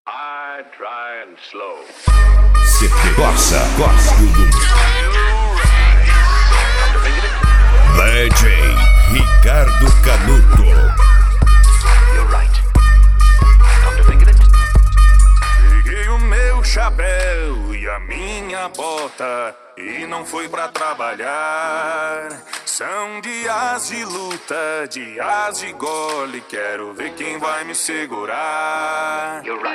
I try and slow. CT gosta do DJ Ricardo Canuto. You're right. Come to think of it. Peguei o meu chapéu e a minha bota e não fui pra trabalhar. São dias de luta, dias de gole. Quero ver quem vai me segurar. You're right.